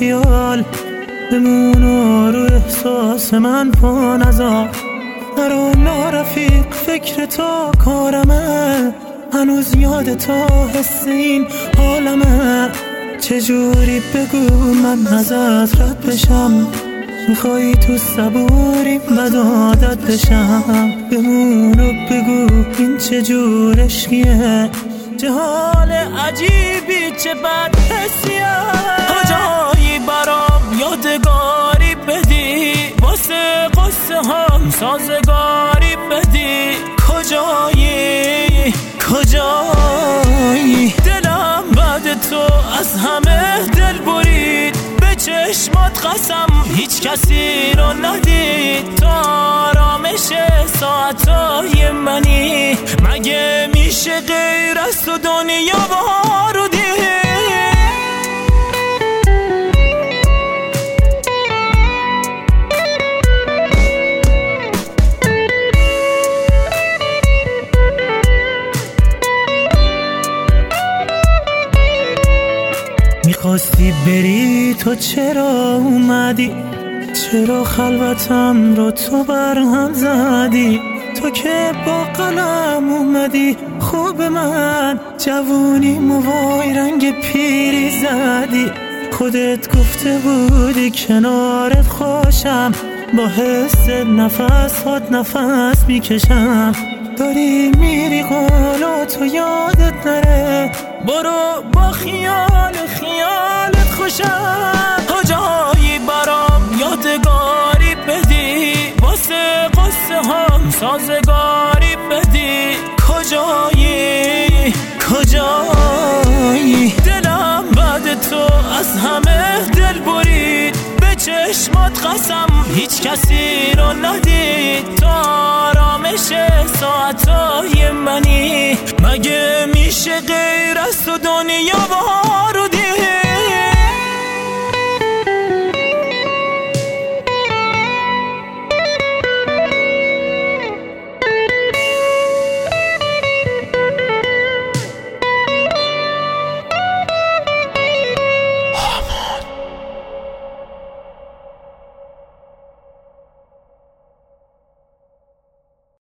خیال بمون و رو احساس من پا نذار. نرو نارفیق فکر تو کارمه، هنوز یاد تو حس این حالمه. چجوری بگو من ازت رد بشم، میخوایی تو صبوری بد عادت بشم. بمون و بگو این چجور عشقیه، چه حال عجیبی چه بد حسیه. کجایی برام یادگاری بدی، واسه قصه هم سازگاری بدی. کجایی کجایی دلم بعد تو از همه دل برید. به چشمات قسم هیچ کسی رو ندید. تو آرامش ساعتای منی، مگه میشه غیر از تو دنیا بارودی؟ میخواستی بری تو چرا اومدی؟ چرا خلوتم رو تو برهم زدی؟ تو که با قلم اومدی خوب من، جوونی موهای رنگ پیری زدی. خودت گفته بودی کنارت خوشم، با حس نفس هات نفس میکشم. داری میری قولا تو یادت نره، برو با خیالت خوشم. کجایی برام یادگاری بدی، واسه قصه هم سازگاری بدی. کجایی دلم بعد تو از همه دل برید. به چشمات قسم هیچ کسی رو ندید. تو آرامش ساعتای منی، مگه میشه غیر از تو دنیا بارودی؟